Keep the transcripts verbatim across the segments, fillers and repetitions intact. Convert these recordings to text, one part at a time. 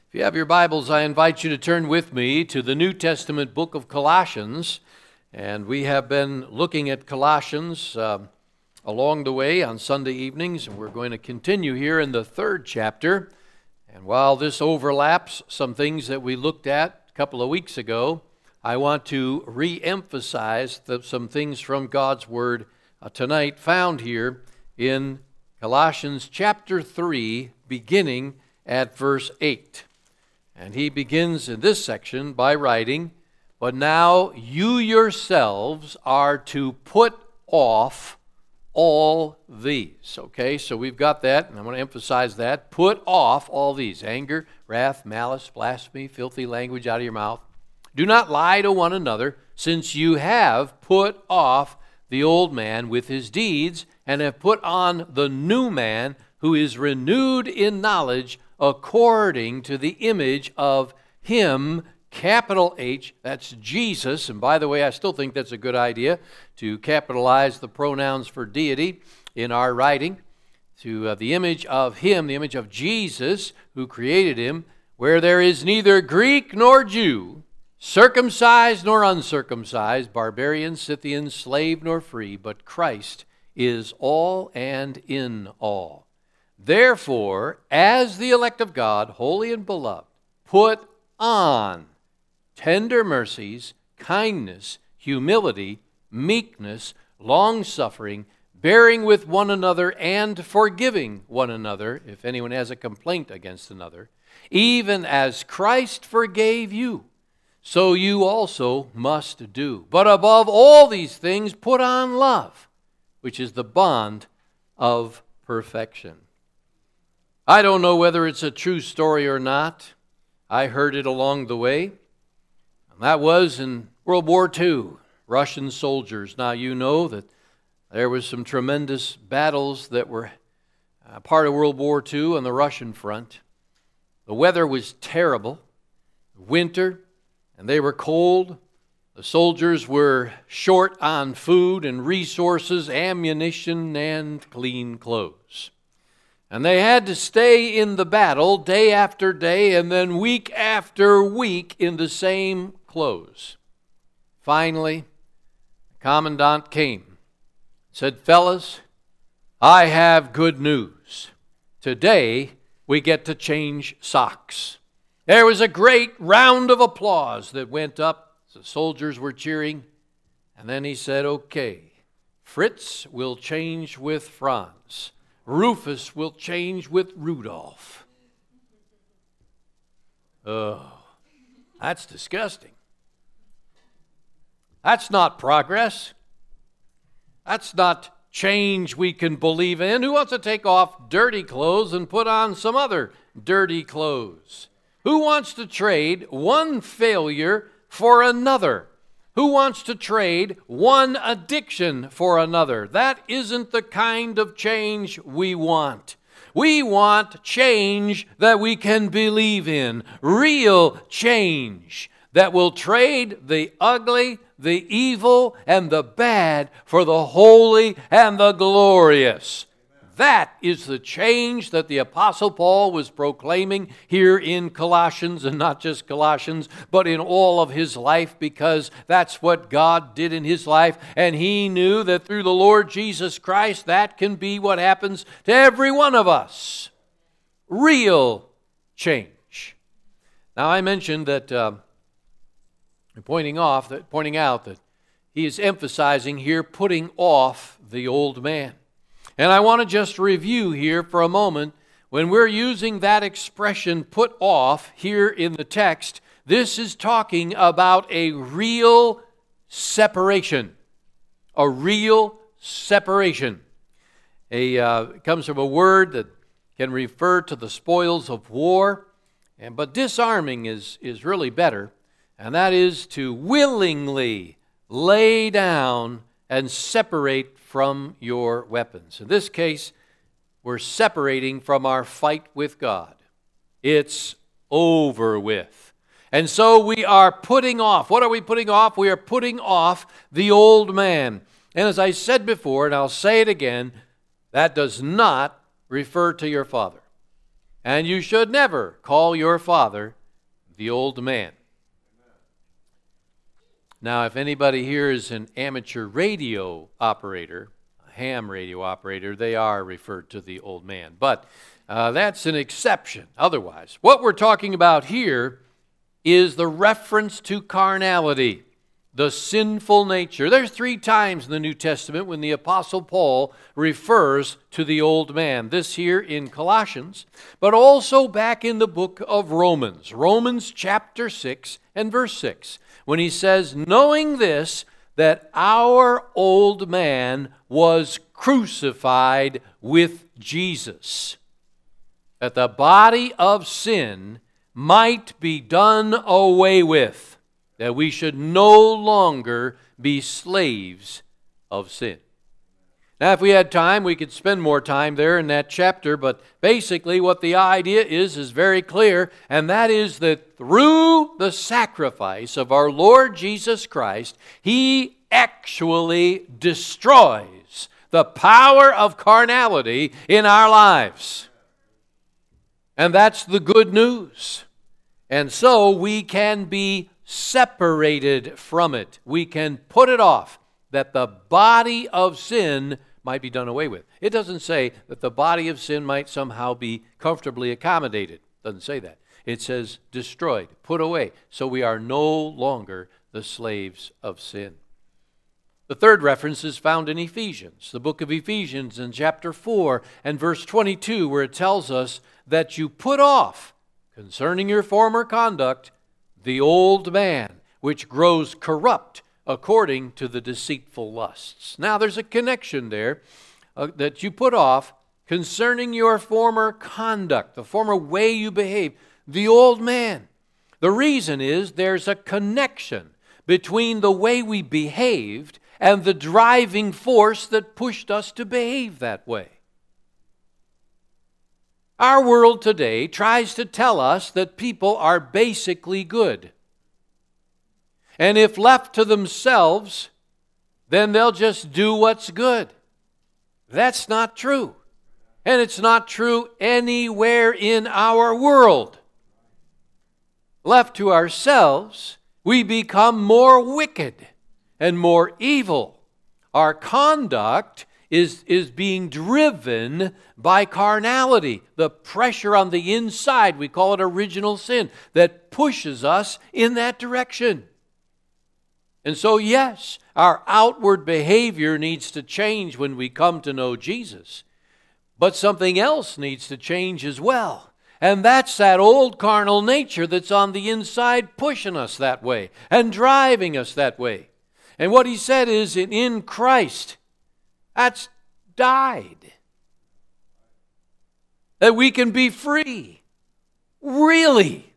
If you have your Bibles, I invite you to turn with me to the New Testament book of Colossians. And we have been looking at Colossians uh, along the way on Sunday evenings, and we're going to continue here in the third chapter. And while this overlaps some things that we looked at a couple of weeks ago, I want to re-emphasize the, some things from God's Word uh, tonight found here in Colossians chapter three, beginning at verse eight. And he begins in this section by writing, "But now you yourselves are to put off all these." Okay, so we've got that, and I want to emphasize that. Put off all these: anger, wrath, malice, blasphemy, filthy language out of your mouth. Do not lie to one another, since you have put off the old man with his deeds, and have put on the new man, who is renewed in knowledge according to the image of him, capital H, that's Jesus. And by the way, I still think that's a good idea to capitalize the pronouns for deity in our writing. To uh, the image of him, the image of Jesus, who created him, where there is neither Greek nor Jew, circumcised nor uncircumcised, barbarian, Scythian, slave nor free, but Christ is all and in all. Therefore, as the elect of God, holy and beloved, put on tender mercies, kindness, humility, meekness, long-suffering, bearing with one another and forgiving one another, if anyone has a complaint against another, even as Christ forgave you, so you also must do. But above all these things, put on love, which is the bond of perfection. I don't know whether it's a true story or not. I heard it along the way. And that was in World War Two, Russian soldiers. Now you know that there was some tremendous battles that were uh, part of World War Two on the Russian front. The weather was terrible, winter, and they were cold. The soldiers were short on food and resources, ammunition, and clean clothes. And they had to stay in the battle day after day and then week after week in the same clothes. Finally, the commandant came, said, "Fellas, I have good news. Today we get to change socks." There was a great round of applause that went up. The soldiers were cheering. And then he said, "Okay, Fritz will change with Franz. Rufus will change with Rudolph." Oh, that's disgusting. That's not progress. That's not change we can believe in. Who wants to take off dirty clothes and put on some other dirty clothes? Who wants to trade one failure for another? Who wants to trade one addiction for another? That isn't the kind of change we want. We want change that we can believe in. Real change that will trade the ugly, the evil, and the bad for the holy and the glorious. That is the change that the Apostle Paul was proclaiming here in Colossians, and not just Colossians, but in all of his life, because that's what God did in his life, and he knew that through the Lord Jesus Christ, that can be what happens to every one of us. Real change. Now, I mentioned that, uh, pointing off, that pointing out that he is emphasizing here putting off the old man. And I want to just review here for a moment. When we're using that expression, put off, here in the text, this is talking about a real separation. A real separation. A, uh, it comes from a word that can refer to the spoils of war, and but disarming is, is really better, and that is to willingly lay down and separate from your weapons. In this case, we're separating from our fight with God. It's over with. And so we are putting off. What are we putting off? We are putting off the old man. And as I said before, and I'll say it again, that does not refer to your father. And you should never call your father the old man. Now, if anybody here is an amateur radio operator, a ham radio operator, they are referred to the old man. But uh, that's an exception. Otherwise, what we're talking about here is the reference to carnality, the sinful nature. There's three times in the New Testament when the Apostle Paul refers to the old man. This here in Colossians, but also back in the book of Romans. Romans chapter six and verse six. When he says, knowing this, that our old man was crucified with Jesus, that the body of sin might be done away with, that we should no longer be slaves of sin. Now, if we had time, we could spend more time there in that chapter, but basically what the idea is is very clear, and that is that through the sacrifice of our Lord Jesus Christ, He actually destroys the power of carnality in our lives. And that's the good news. And so we can be separated from it. We can put it off, that the body of sin might be done away with. It doesn't say that the body of sin might somehow be comfortably accommodated. It doesn't say that. It says destroyed, put away, so we are no longer the slaves of sin. The third reference is found in Ephesians, the book of Ephesians in chapter four and verse twenty-two, where it tells us that you put off, concerning your former conduct, the old man, which grows corrupt according to the deceitful lusts. Now, there's a connection there uh, that you put off concerning your former conduct, the former way you behave, the old man. The reason is there's a connection between the way we behaved and the driving force that pushed us to behave that way. Our world today tries to tell us that people are basically good. And if left to themselves, then they'll just do what's good. That's not true. And it's not true anywhere in our world. Left to ourselves, we become more wicked and more evil. Our conduct is, is being driven by carnality, the pressure on the inside, we call it original sin, that pushes us in that direction. And so, yes, our outward behavior needs to change when we come to know Jesus. But something else needs to change as well. And that's that old carnal nature that's on the inside pushing us that way and driving us that way. And what he said is, in Christ, that's died. That we can be free. Really.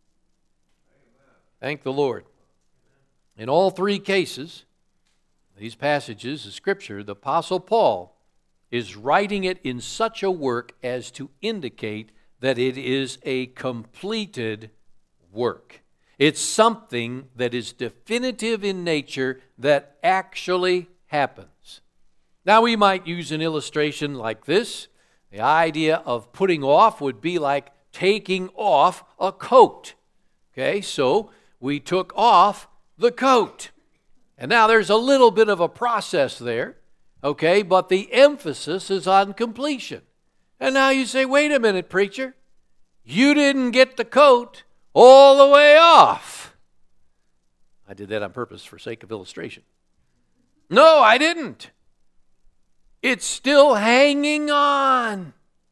Thank the Lord. In all three cases, these passages of Scripture, the Apostle Paul is writing it in such a work as to indicate that it is a completed work. It's something that is definitive in nature that actually happens. Now, we might use an illustration like this. The idea of putting off would be like taking off a coat. Okay, so we took off the coat. And now there's a little bit of a process there, okay, but the emphasis is on completion. And now you say, wait a minute, preacher, you didn't get the coat all the way off. I did that on purpose for sake of illustration. No, I didn't. It's still hanging on.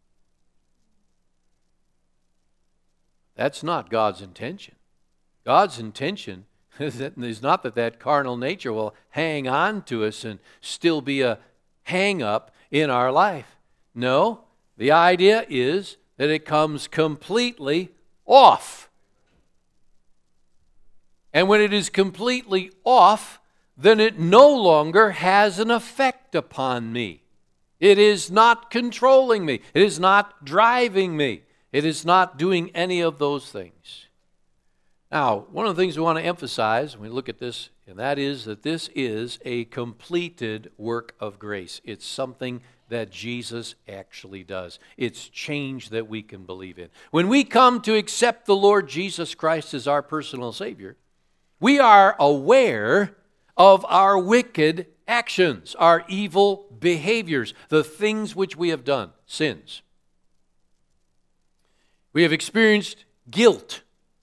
That's not God's intention. God's intention is not that that carnal nature will hang on to us and still be a hang-up in our life. No, the idea is that it comes completely off. And when it is completely off, then it no longer has an effect upon me. It is not controlling me. It is not driving me. It is not doing any of those things. Now, one of the things we want to emphasize when we look at this, and that is that this is a completed work of grace. It's something that Jesus actually does. It's change that we can believe in. When we come to accept the Lord Jesus Christ as our personal Savior, we are aware of our wicked actions, our evil behaviors, the things which we have done, sins. We have experienced guilt.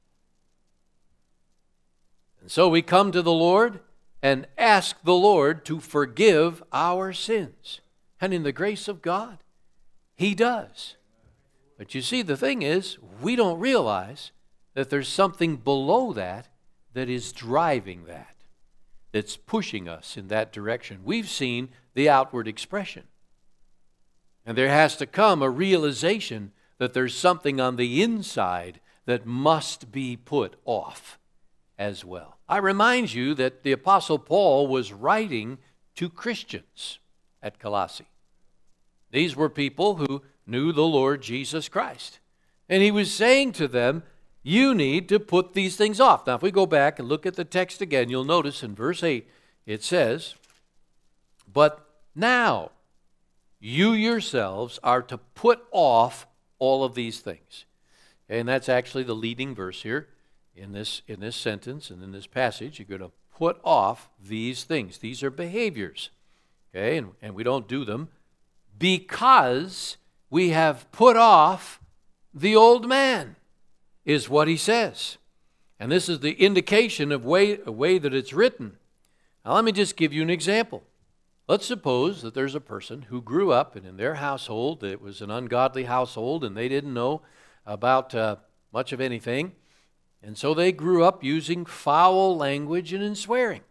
And so we come to the Lord and ask the Lord to forgive our sins. And in the grace of God, He does. But you see, the thing is, we don't realize that there's something below that that is driving that, that's pushing us in that direction. We've seen the outward expression. And there has to come a realization that there's something on the inside that must be put off as well. I remind you that the Apostle Paul was writing to Christians at Colossae. These were people who knew the Lord Jesus Christ. And he was saying to them, you need to put these things off. Now, if we go back and look at the text again, you'll notice in verse eight, it says, but now you yourselves are to put off all of these things. Okay, and that's actually the leading verse here in this, in this sentence and in this passage. You're going to put off these things. These are behaviors. Okay, and, and we don't do them because we have put off the old man, is what he says. And this is the indication of way, a way that it's written. Now let me just give you an example. Let's suppose that there's a person who grew up and in their household, it was an ungodly household and they didn't know about uh, much of anything. And so they grew up using foul language and in swearing.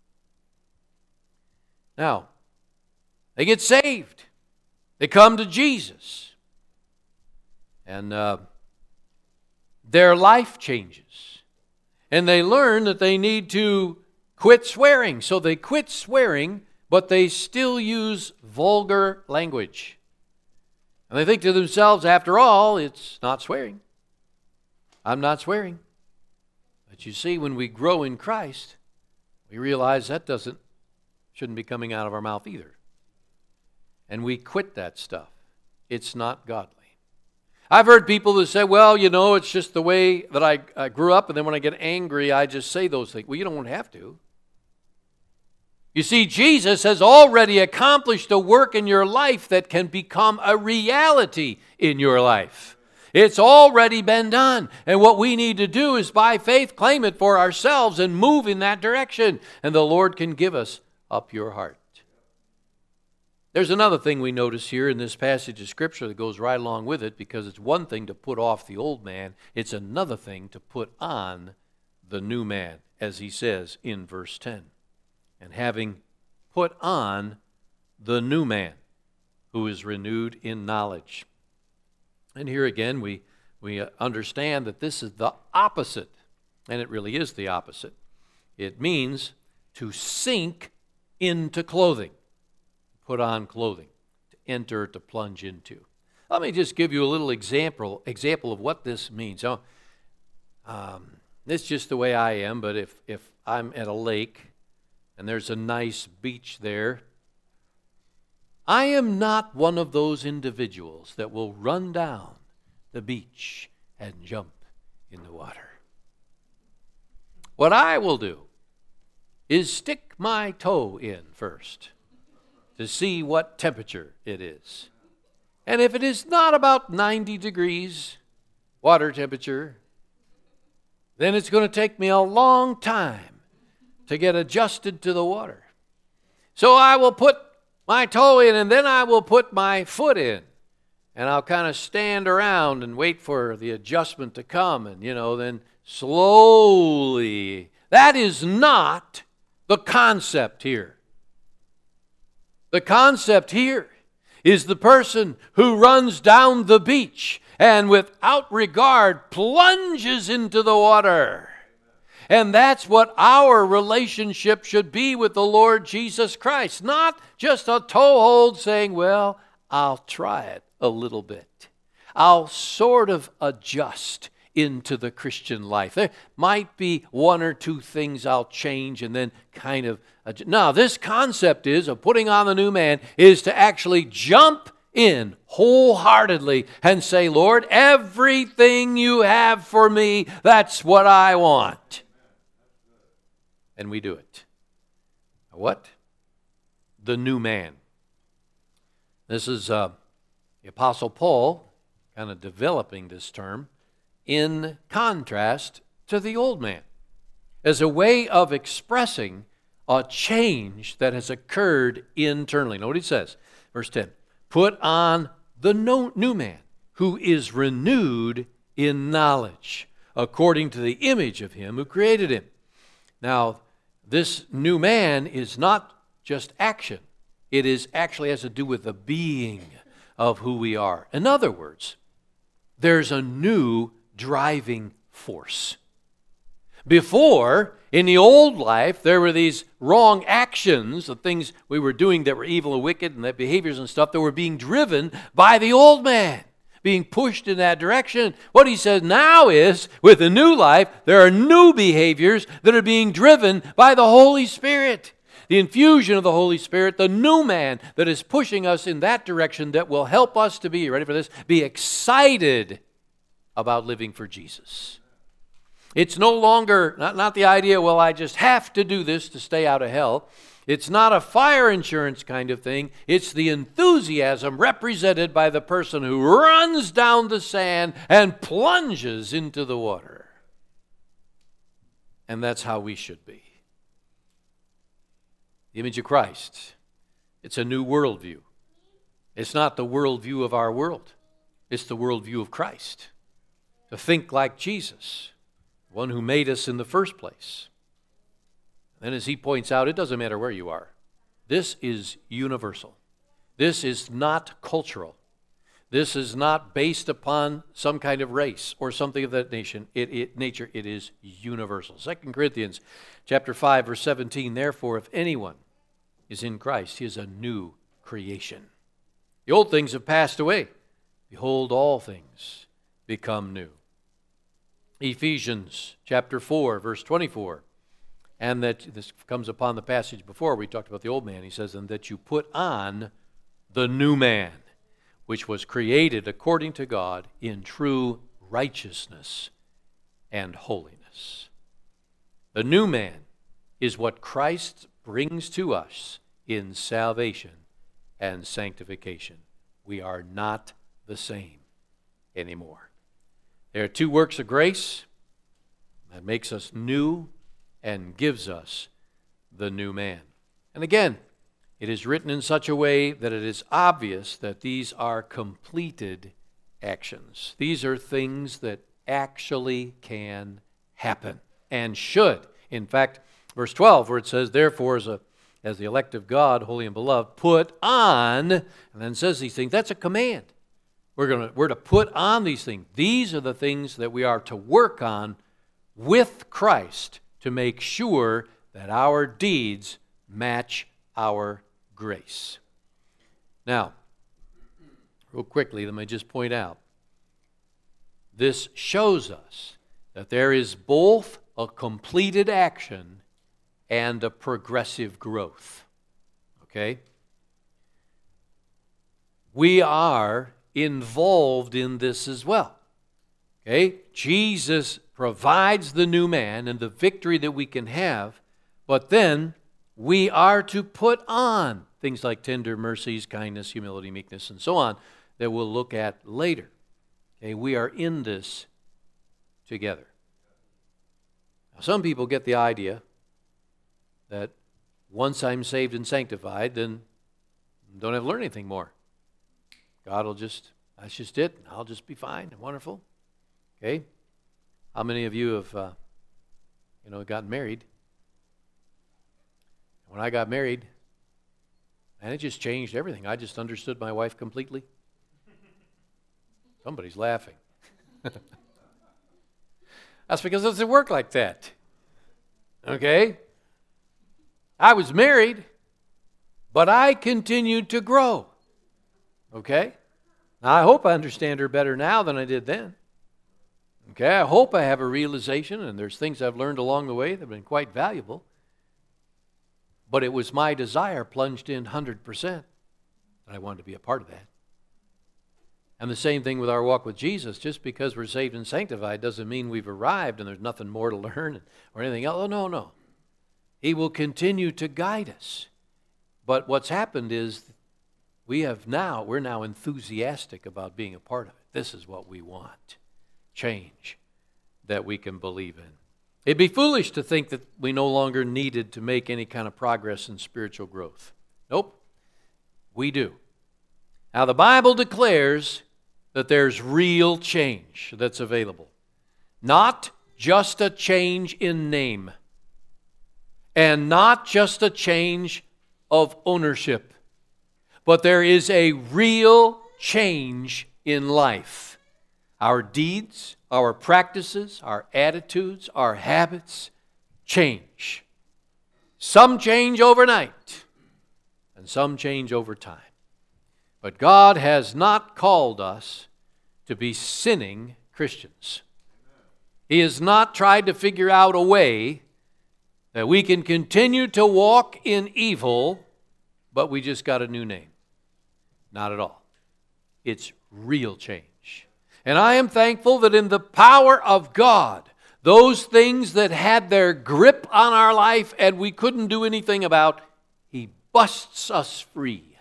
Now, they get saved. They come to Jesus. And uh, their life changes. And they learn that they need to quit swearing. So they quit swearing, but they still use vulgar language. And they think to themselves, after all, it's not swearing. I'm not swearing. But you see, when we grow in Christ, we realize that doesn't, shouldn't be coming out of our mouth either. And we quit that stuff. It's not godly. I've heard people that say, well, you know, it's just the way that I, I grew up, and then when I get angry, I just say those things. Well, you don't have to. You see, Jesus has already accomplished a work in your life that can become a reality in your life. It's already been done. And what we need to do is by faith claim it for ourselves and move in that direction. And the Lord can give us a pure heart. There's another thing we notice here in this passage of Scripture that goes right along with it, because it's one thing to put off the old man. It's another thing to put on the new man, as he says in verse ten. And having put on the new man, who is renewed in knowledge. And here again, we, we understand that this is the opposite, and it really is the opposite. It means to sink into clothing, put on clothing, to enter, to plunge into. Let me just give you a little example, example of what this means. So, um, this is just the way I am, but if, if I'm at a lake, and there's a nice beach there, I am not one of those individuals that will run down the beach and jump in the water. What I will do is stick my toe in first to see what temperature it is. And if it is not about ninety degrees water temperature, then it's going to take me a long time to get adjusted to the water. So I will put my toe in, and then I will put my foot in. And I'll kind of stand around and wait for the adjustment to come. And, you know, then slowly. That is not the concept here. The concept here is the person who runs down the beach and without regard plunges into the water. And that's what our relationship should be with the Lord Jesus Christ. Not just a toehold saying, well, I'll try it a little bit. I'll sort of adjust into the Christian life. There might be one or two things I'll change and then kind of... Adjust. No, this concept is of putting on the new man is to actually jump in wholeheartedly and say, Lord, everything you have for me, that's what I want. And we do it. What? The new man. This is uh, the Apostle Paul kind of developing this term in contrast to the old man as a way of expressing a change that has occurred internally. Note what he says, verse ten. Put on the new man, who is renewed in knowledge, according to the image of him who created him. Now, this new man is not just action. It is actually has to do with the being of who we are. In other words, there's a new driving force. Before, in the old life, there were these wrong actions, the things we were doing that were evil and wicked, and the behaviors and stuff that were being driven by the old man, being pushed in that direction. What he says now is, with the new life, there are new behaviors that are being driven by the Holy Spirit. The infusion of the Holy Spirit, the new man that is pushing us in that direction that will help us to be, you ready for this, be excited about living for Jesus. It's no longer, not, not the idea, well, I just have to do this to stay out of hell. It's not a fire insurance kind of thing. It's the enthusiasm represented by the person who runs down the sand and plunges into the water. And that's how we should be. The image of Christ. It's a new worldview. It's not the worldview of our world. It's the worldview of Christ. To think like Jesus, one who made us in the first place. And as he points out, it doesn't matter where you are. This is universal. This is not cultural. This is not based upon some kind of race or something of that nation. It, it, nature. It is universal. Second Corinthians chapter five, verse seventeen, therefore, if anyone is in Christ, he is a new creation. The old things have passed away. Behold, all things become new. Ephesians chapter four, verse twenty-four. And that, this comes upon the passage before, we talked about the old man. He says, and that you put on the new man, which was created according to God in true righteousness and holiness. The new man is what Christ brings to us in salvation and sanctification. We are not the same anymore. There are two works of grace that makes us new and gives us the new man. And again, it is written in such a way that it is obvious that these are completed actions. These are things that actually can happen and should. In fact, verse twelve, where it says, therefore, as, a, as the elect of God, holy and beloved, put on, and then says these things, that's a command. We're, gonna, we're to put on these things. These are the things that we are to work on with Christ to make sure that our deeds match our grace. Now, real quickly, let me just point out, this shows us that there is both a completed action and a progressive growth. Okay? We are involved in this as well. Okay? Jesus provides the new man and the victory that we can have, but then we are to put on things like tender mercies, kindness, humility, meekness, and so on that we'll look at later. Okay? We are in this together. Now, some people get the idea that once I'm saved and sanctified, then I don't have to learn anything more. God will just, that's just it. I'll just be fine and wonderful. Okay? How many of you have, uh, you know, gotten married? When I got married, and it just changed everything. I just understood my wife completely. Somebody's laughing. That's because it doesn't work like that. Okay? I was married, but I continued to grow. Okay? Now, I hope I understand her better now than I did then. Okay, I hope I have a realization, and there's things I've learned along the way that have been quite valuable. But it was my desire plunged in one hundred percent that I wanted to be a part of that. And the same thing with our walk with Jesus. Just because we're saved and sanctified doesn't mean we've arrived and there's nothing more to learn or anything else. Oh, no, no. He will continue to guide us. But what's happened is we have now, we're now enthusiastic about being a part of it. This is what we want. Change that we can believe in. It'd be foolish to think that we no longer needed to make any kind of progress in spiritual growth. Nope, we do. Now the Bible declares that there's real change that's available. Not just a change in name. And not just a change of ownership. But there is a real change in life. Our deeds, our practices, our attitudes, our habits change. Some change overnight, and some change over time. But God has not called us to be sinning Christians. He has not tried to figure out a way that we can continue to walk in evil, but we just got a new name. Not at all. It's real change. And I am thankful that in the power of God, those things that had their grip on our life and we couldn't do anything about, He busts us free.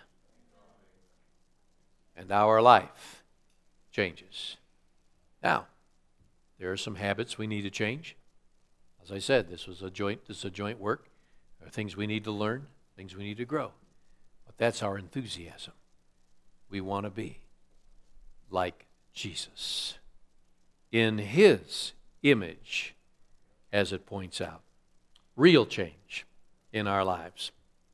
And our life changes. Now, there are some habits we need to change. As I said, this was a joint, this is a joint work. There are things we need to learn, things we need to grow. But that's our enthusiasm. We want to be like Jesus, in His image, as it points out. Real change in our lives.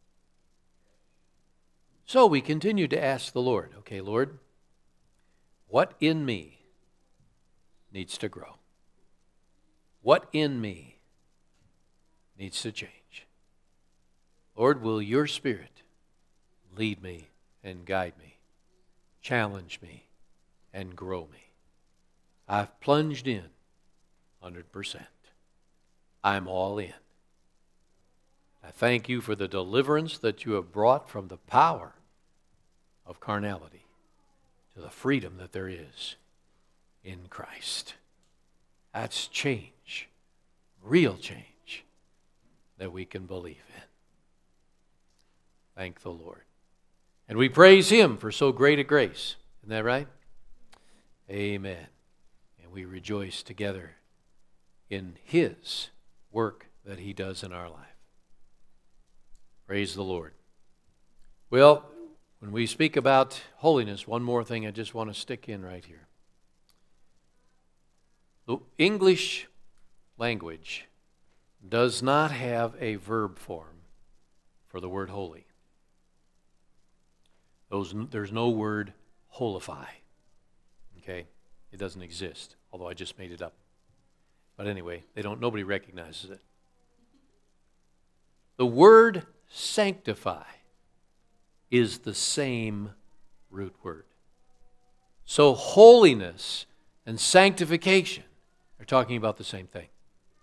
So we continue to ask the Lord, okay, Lord, what in me needs to grow? What in me needs to change? Lord, will your Spirit lead me and guide me, challenge me, and grow me? I've plunged in one hundred percent. I'm all in. I thank you for the deliverance that you have brought from the power of carnality to the freedom that there is in Christ. That's change, real change that we can believe in. Thank the Lord. And we praise Him for so great a grace. Isn't that right? Amen. And we rejoice together in His work that He does in our life. Praise the Lord. Well, when we speak about holiness, one more thing I just want to stick in right here. The English language does not have a verb form for the word holy. Those, there's no word holify. Okay? It doesn't exist, although I just made it up. But anyway, they don't, nobody recognizes it. The word sanctify is the same root word. So holiness and sanctification are talking about the same thing.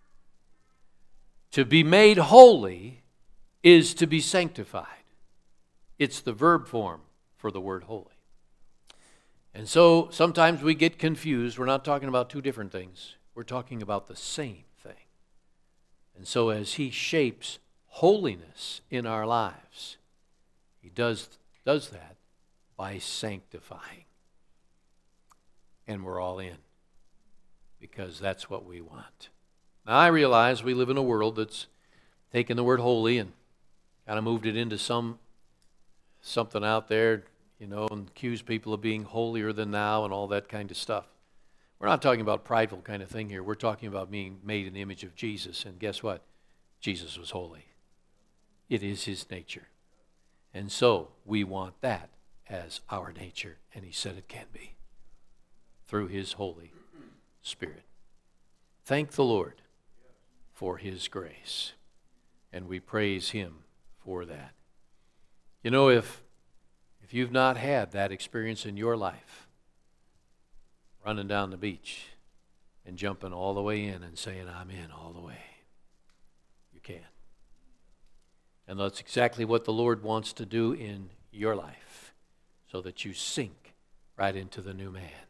To be made holy is to be sanctified. It's the verb form for the word holy. And so sometimes we get confused. We're not talking about two different things. We're talking about the same thing. And so as He shapes holiness in our lives, He does, does that by sanctifying. And we're all in, because that's what we want. Now I realize we live in a world that's taken the word holy and kind of moved it into some something out there, you know, and accuse people of being holier than thou and all that kind of stuff. We're not talking about prideful kind of thing here. We're talking about being made in the image of Jesus. And guess what? Jesus was holy. It is His nature. And so we want that as our nature. And He said it can be through His Holy Spirit. Thank the Lord for His grace. And we praise Him for that. You know, if if you've not had that experience in your life, running down the beach and jumping all the way in and saying, I'm in all the way. You can. And that's exactly what the Lord wants to do in your life, so that you sink right into the new man.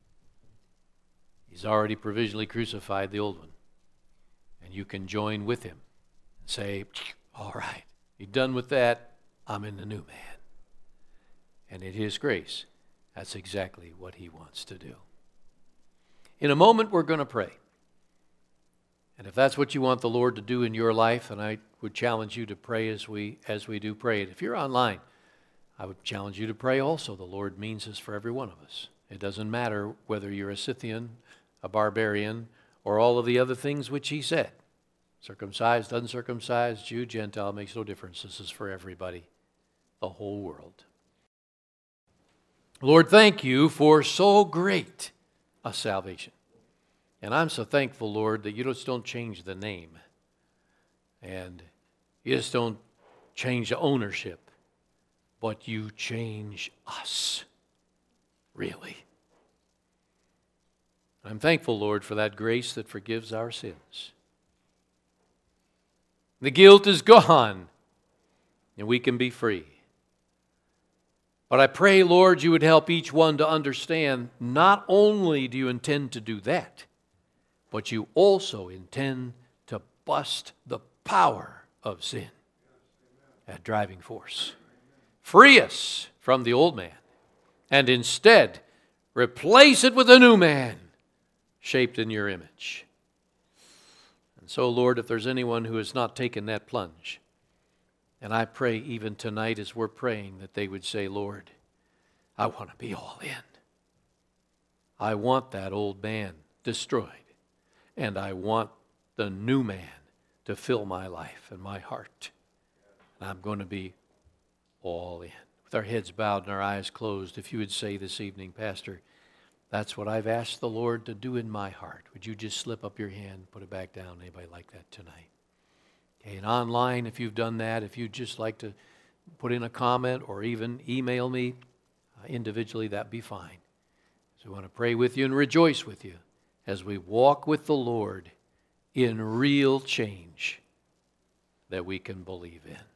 He's already provisionally crucified the old one. And you can join with him and say, all right, you're done with that, I'm in the new man. And in his grace, that's exactly what he wants to do. In a moment, we're going to pray. And if that's what you want the Lord to do in your life, then I would challenge you to pray as we as we do pray it. If you're online, I would challenge you to pray also. The Lord means this for every one of us. It doesn't matter whether you're a Scythian, a barbarian, or all of the other things which he said. Circumcised, uncircumcised, Jew, Gentile, makes no difference. This is for everybody, the whole world. Lord, thank you for so great a salvation. And I'm so thankful, Lord, that you just don't change the name. And you just don't change the ownership. But you change us. Really. I'm thankful, Lord, for that grace that forgives our sins. The guilt is gone, and we can be free. But I pray, Lord, you would help each one to understand not only do you intend to do that, but you also intend to bust the power of sin, that driving force. Free us from the old man, and instead replace it with a new man, shaped in your image. And so, Lord, if there's anyone who has not taken that plunge, and I pray even tonight as we're praying that they would say, Lord, I want to be all in. I want that old man destroyed, and I want the new man to fill my life and my heart. And I'm going to be all in. With our heads bowed and our eyes closed, if you would say this evening, Pastor, that's what I've asked the Lord to do in my heart. Would you just slip up your hand, put it back down? Anybody like that tonight? Okay, and online, if you've done that, if you'd just like to put in a comment or even email me uh, individually, that'd be fine. So we want to pray with you and rejoice with you as we walk with the Lord in real change that we can believe in.